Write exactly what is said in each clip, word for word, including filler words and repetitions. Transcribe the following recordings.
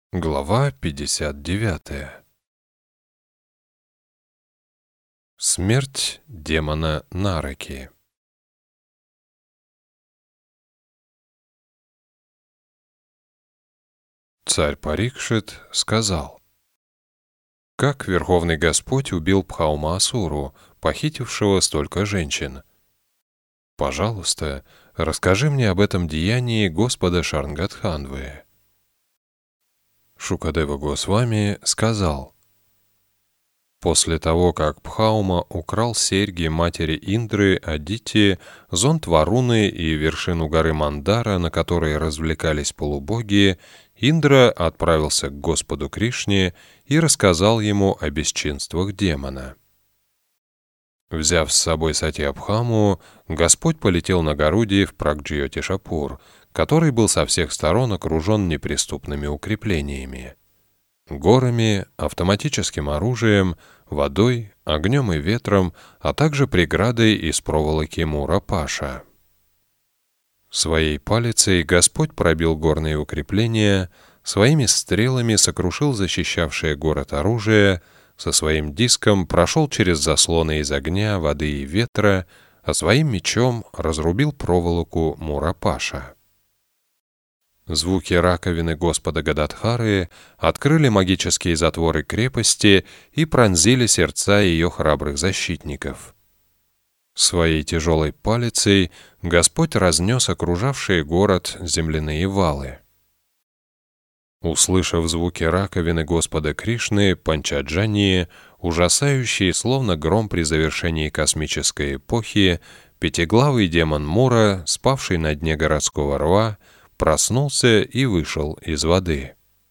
Глава пятьдесят девятая. Смерть демона Нараки. Царь Парикшит сказал: «Как Верховный Господь убил Бхаума-Асуру, похитившего столько женщин? Пожалуйста, расскажи мне об этом деянии Господа Шарнгадханвы». Шукадева Госвами сказал: после того, как Бхаума украл серьги матери Индры, Адити, зонт Варуны и вершину горы Мандара, на которой развлекались полубоги, Индра отправился к Господу Кришне и рассказал ему о бесчинствах демона. Взяв с собой Сатьябхаму, Господь полетел на Гаруди в Прагджьотишапур, который был со всех сторон окружен неприступными укреплениями: горами, автоматическим оружием, водой, огнем и ветром, а также преградой из проволоки Мура-Паша. Своей палицей Господь пробил горные укрепления, своими стрелами сокрушил защищавшее город оружие, со своим диском прошел через заслоны из огня, воды и ветра, а своим мечом разрубил проволоку Мура-Паша. Звуки раковины Господа Гададхары открыли магические затворы крепости и пронзили сердца ее храбрых защитников. Своей тяжелой палицей Господь разнес окружавшие город земляные валы. Услышав звуки раковины Господа Кришны, Панчаджании, ужасающие словно гром при завершении космической эпохи, пятиглавый демон Мура, спавший на дне городского рва, проснулся и вышел из воды.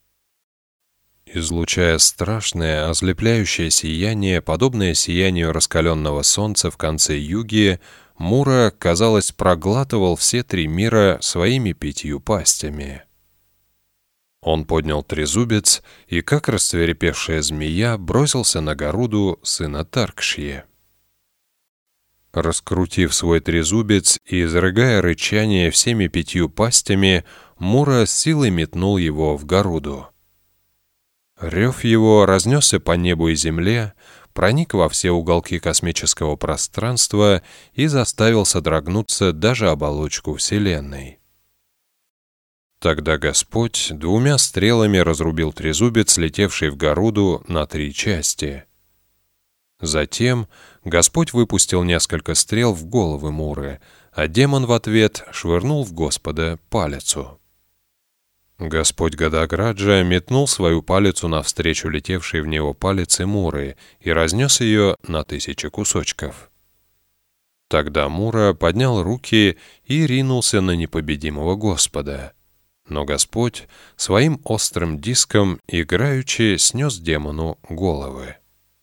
Излучая страшное, ослепляющее сияние, подобное сиянию раскаленного солнца в конце юги, Мура, казалось, проглатывал все три мира своими пятью пастями. Он поднял трезубец и, как расцвирепевшая змея, бросился на Гаруду, сына Таркшьи. Раскрутив свой трезубец и изрыгая рычание всеми пятью пастями, Мура с силой метнул его в Гаруду. Рев его разнесся по небу и земле, проник во все уголки космического пространства и заставил содрогнуться даже оболочку Вселенной. Тогда Господь двумя стрелами разрубил трезубец, летевший в Гаруду, на три части. Затем Господь выпустил несколько стрел в головы Муры, а демон в ответ швырнул в Господа палицу. Господь Гадаграджа метнул свою палицу навстречу летевшей в него палице Муры и разнес ее на тысячи кусочков. Тогда Мура поднял руки и ринулся на непобедимого Господа. Но Господь своим острым диском играючи снес демону головы.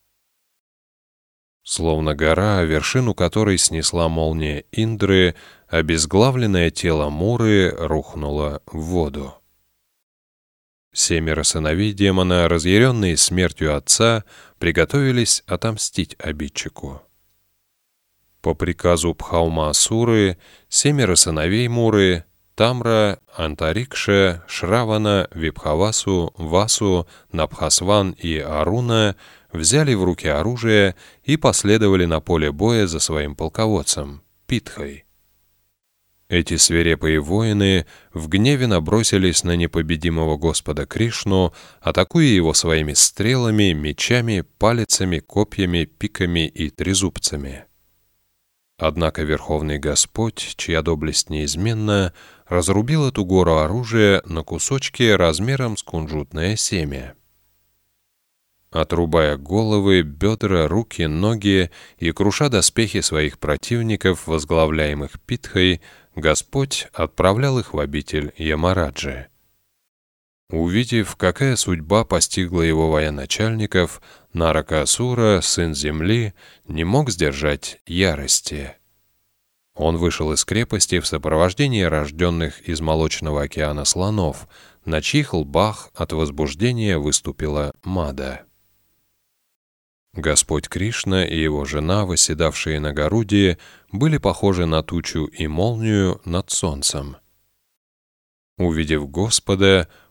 Словно гора, вершину которой снесла молния Индры, обезглавленное тело Муры рухнуло в воду. Семеро сыновей демона, разъяренные смертью отца, приготовились отомстить обидчику. По приказу Бхаума-Асуры семеро сыновей Муры — Тамра, Антарикша, Шравана, Вибхавасу, Васу, Набхасван и Аруна — взяли в руки оружие и последовали на поле боя за своим полководцем, Питхой. Эти свирепые воины в гневе набросились на непобедимого Господа Кришну, атакуя его своими стрелами, мечами, палицами, копьями, пиками и трезубцами. Однако Верховный Господь, чья доблесть неизменна, разрубил эту гору оружия на кусочки размером с кунжутное семя. Отрубая головы, бедра, руки, ноги и круша доспехи своих противников, возглавляемых Питхой, Господь отправлял их в обитель Ямараджи. Увидев, какая судьба постигла его военачальников, Наракасура, сын земли, не мог сдержать ярости. Он вышел из крепости в сопровождении рожденных из молочного океана слонов, на чьих лбах от возбуждения выступила мада. Господь Кришна и его жена, восседавшие на Гаруди, были похожи на тучу и молнию над солнцем. Увидев Господа,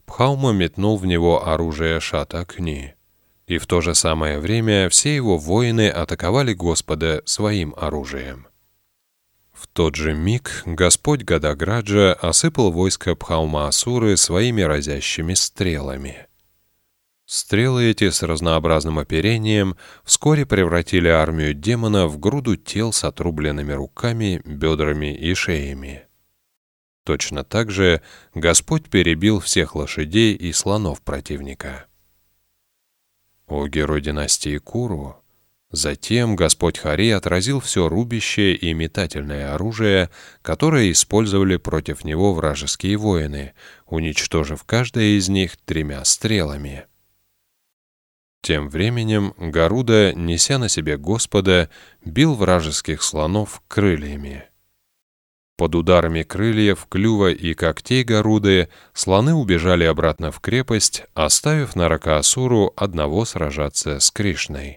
Пхаума метнул в него оружие Шат-Акни, и в то же самое время все его воины атаковали Господа своим оружием. В тот же миг Господь Гадаграджа осыпал войско Пхаума-Асуры своими разящими стрелами. Стрелы эти с разнообразным оперением вскоре превратили армию демона в груду тел с отрубленными руками, бедрами и шеями. Точно так же Господь перебил всех лошадей и слонов противника. О герой династии Куру! Затем Господь Хари отразил все рубящее и метательное оружие, которое использовали против него вражеские воины, уничтожив каждое из них тремя стрелами. Тем временем Гаруда, неся на себе Господа, бил вражеских слонов крыльями. Под ударами крыльев, клюва и когтей Гаруды слоны убежали обратно в крепость, оставив Наракаасуру одного сражаться с Кришной.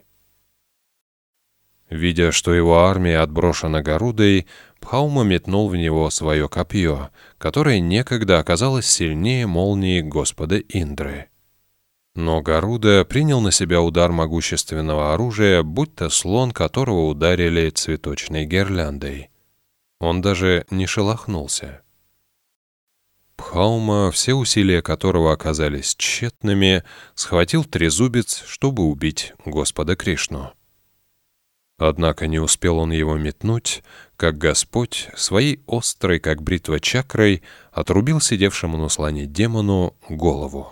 Видя, что его армия отброшена Гарудой, Пхаума метнул в него свое копье, которое некогда оказалось сильнее молнии Господа Индры. Но Гаруда принял на себя удар могущественного оружия, будь то слон, которого ударили цветочной гирляндой. Он даже не шелохнулся. Пхаума, все усилия которого оказались тщетными, схватил трезубец, чтобы убить Господа Кришну. Однако не успел он его метнуть, как Господь своей острой, как бритва чакрой, отрубил сидевшему на слоне демону голову.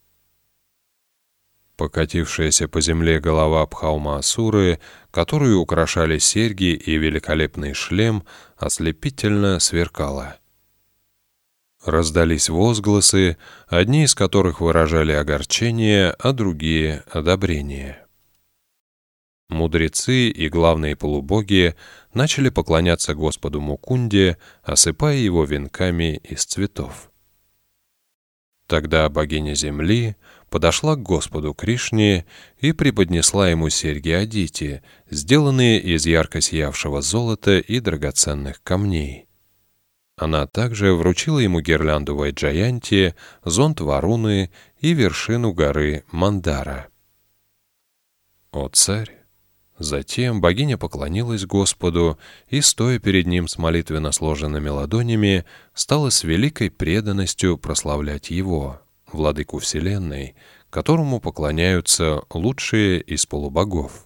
Покатившаяся по земле голова Пхаума-Асуры, которую украшали серьги и великолепный шлем, ослепительно сверкала. Раздались возгласы, одни из которых выражали огорчение, а другие — одобрение. Мудрецы и главные полубоги начали поклоняться Господу Мукунде, осыпая его венками из цветов. Тогда богиня земли подошла к Господу Кришне и преподнесла ему серьги Адити, сделанные из ярко сиявшего золота и драгоценных камней. Она также вручила ему гирлянду Вайджаянти, зонт Варуны и вершину горы Мандара. О царь! Затем богиня поклонилась Господу и, стоя перед ним с молитвенно сложенными ладонями, стала с великой преданностью прославлять его, владыку вселенной, которому поклоняются лучшие из полубогов.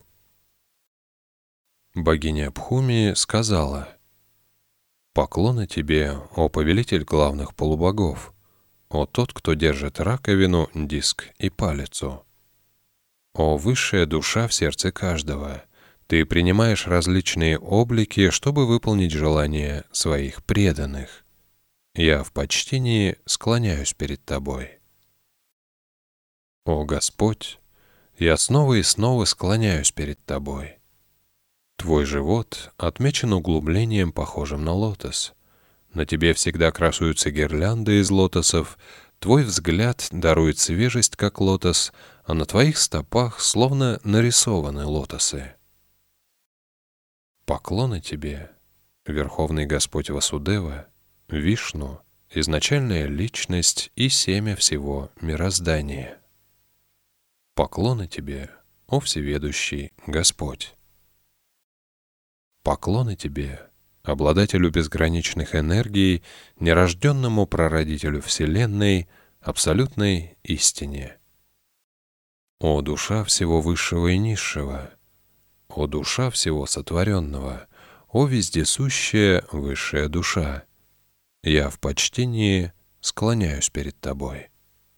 Богиня Бхуми сказала: «Поклоны тебе, о повелитель главных полубогов, о тот, кто держит раковину, диск и палицу. О высшая душа в сердце каждого, ты принимаешь различные облики, чтобы выполнить желания своих преданных. Я в почтении склоняюсь перед тобой. О Господь, я снова и снова склоняюсь перед тобой. Твой живот отмечен углублением, похожим на лотос. На тебе всегда красуются гирлянды из лотосов, твой взгляд дарует свежесть, как лотос, а на твоих стопах словно нарисованы лотосы. Поклоны тебе, Верховный Господь Васудева, Вишну, изначальная личность и семя всего мироздания. Поклоны тебе, о всеведущий Господь. Поклоны тебе, обладателю безграничных энергий, нерожденному прародителю Вселенной, абсолютной истине. О душа всего высшего и низшего, о душа всего сотворенного, о вездесущая высшая душа, я в почтении склоняюсь перед тобой.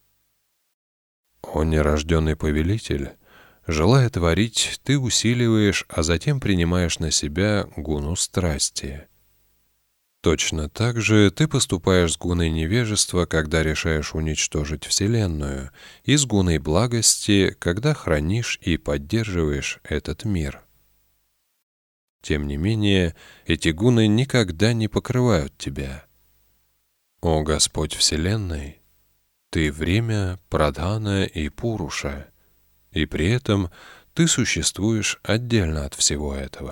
О нерожденный повелитель, желая творить, ты усиливаешь, а затем принимаешь на себя гуну страсти. Точно так же ты поступаешь с гуной невежества, когда решаешь уничтожить Вселенную, и с гуной благости, когда хранишь и поддерживаешь этот мир. Тем не менее, эти гуны никогда не покрывают тебя. О Господь Вселенной, ты время, прадхана и пуруша, и при этом ты существуешь отдельно от всего этого.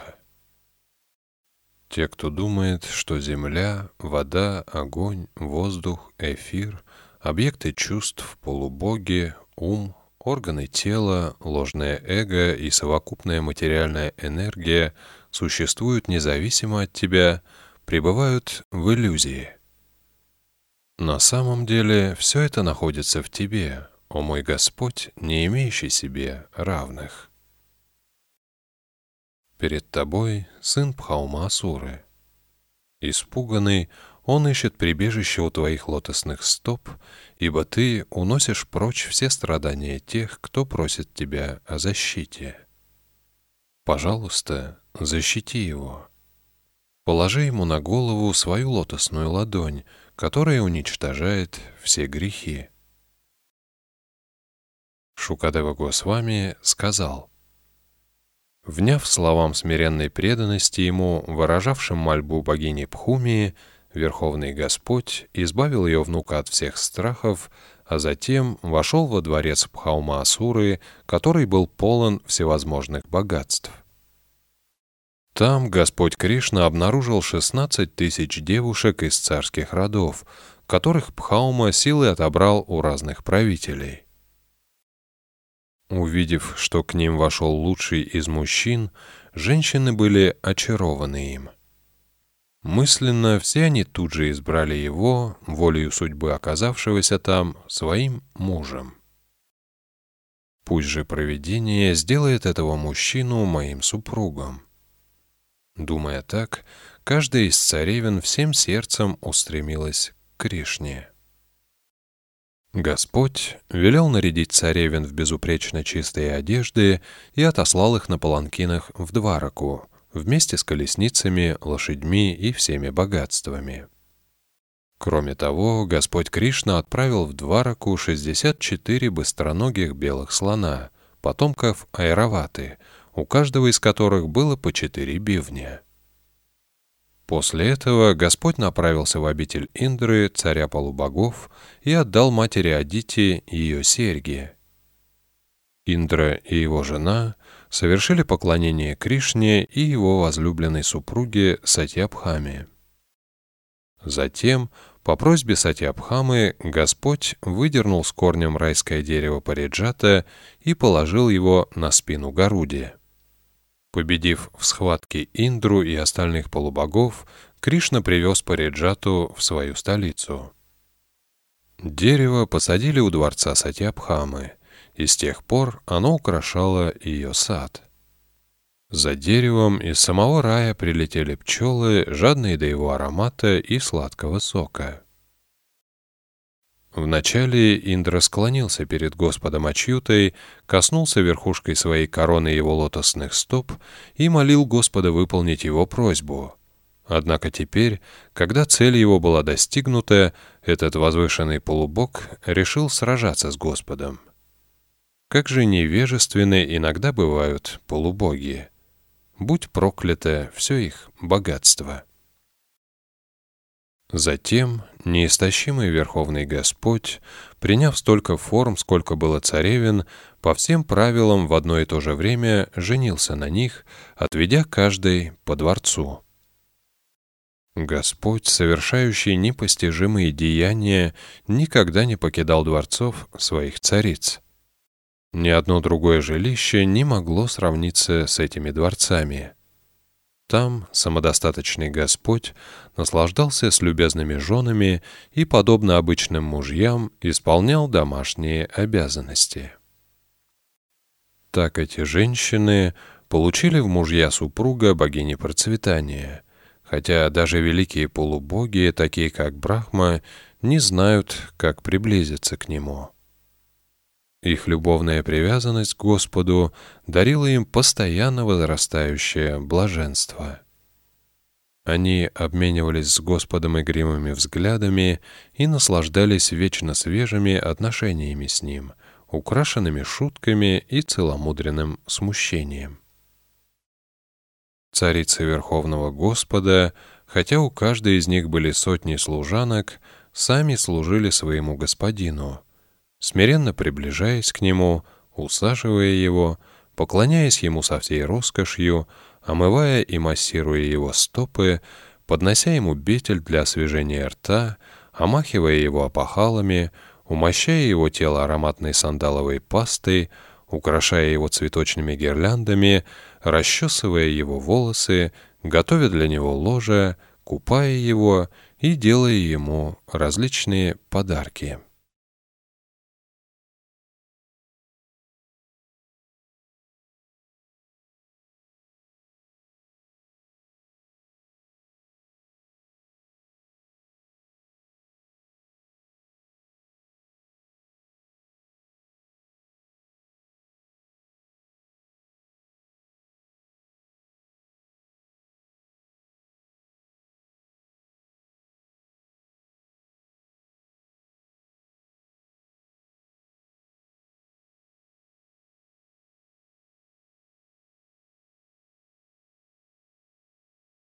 Те, кто думает, что земля, вода, огонь, воздух, эфир, объекты чувств, полубоги, ум, органы тела, ложное эго и совокупная материальная энергия существуют независимо от тебя, пребывают в иллюзии. На самом деле все это находится в тебе, о мой Господь, не имеющий себе равных. Перед тобой сын Бхаума-Асуры. Испуганный, он ищет прибежище у твоих лотосных стоп, ибо ты уносишь прочь все страдания тех, кто просит тебя о защите. Пожалуйста, защити его. Положи ему на голову свою лотосную ладонь, которая уничтожает все грехи. Шукадева Госвами сказал: вняв словам смиренной преданности ему, выражавшим мольбу богини Бхумии, Верховный Господь избавил ее внука от всех страхов, а затем вошел во дворец Бхаума-Асуры, который был полон всевозможных богатств. Там Господь Кришна обнаружил шестнадцать тысяч девушек из царских родов, которых Бхаума силой отобрал у разных правителей. Увидев, что к ним вошел лучший из мужчин, женщины были очарованы им. Мысленно все они тут же избрали его, волею судьбы оказавшегося там, своим мужем. Пусть же провидение сделает этого мужчину моим супругом. Думая так, каждая из царевен всем сердцем устремилась к Кришне. Господь велел нарядить царевен в безупречно чистые одежды и отослал их на паланкинах в Двараку, вместе с колесницами, лошадьми и всеми богатствами. Кроме того, Господь Кришна отправил в Двараку шестьдесят четыре быстроногих белых слона, потомков Айраваты, у каждого из которых было по четыре бивня. После этого Господь направился в обитель Индры, царя полубогов, и отдал матери Адити ее серьги. Индра и его жена совершили поклонение Кришне и его возлюбленной супруге Сатьябхаме. Затем, по просьбе Сатьябхамы, Господь выдернул с корнем райское дерево Париджата и положил его на спину Гаруди. Победив в схватке Индру и остальных полубогов, Кришна привез Париджату в свою столицу. Дерево посадили у дворца Сатьябхамы, и с тех пор оно украшало ее сад. За деревом из самого рая прилетели пчелы, жадные до его аромата и сладкого сока. Вначале Индра склонился перед Господом Ачьютой, коснулся верхушкой своей короны его лотосных стоп и молил Господа выполнить его просьбу. Однако теперь, когда цель его была достигнута, этот возвышенный полубог решил сражаться с Господом. Как же невежественны иногда бывают полубоги! Будь проклято все их богатство! Затем неистощимый Верховный Господь, приняв столько форм, сколько было царевен, по всем правилам в одно и то же время женился на них, отведя каждой по дворцу. Господь, совершающий непостижимые деяния, никогда не покидал дворцов своих цариц. Ни одно другое жилище не могло сравниться с этими дворцами. Там самодостаточный Господь наслаждался с любезными женами и, подобно обычным мужьям, исполнял домашние обязанности. Так эти женщины получили в мужья супруга богини процветания, хотя даже великие полубоги, такие как Брахма, не знают, как приблизиться к нему. Их любовная привязанность к Господу дарила им постоянно возрастающее блаженство. Они обменивались с Господом игривыми взглядами и наслаждались вечно свежими отношениями с Ним, украшенными шутками и целомудренным смущением. Царицы Верховного Господа, хотя у каждой из них были сотни служанок, сами служили своему Господину, смиренно приближаясь к Нему, усаживая Его, поклоняясь Ему со всей роскошью, омывая и массируя Его стопы, поднося Ему бетель для освежения рта, омахивая Его опахалами, умощая его тело ароматной сандаловой пастой, украшая его цветочными гирляндами, расчесывая его волосы, готовя для него ложе, купая его и делая ему различные подарки.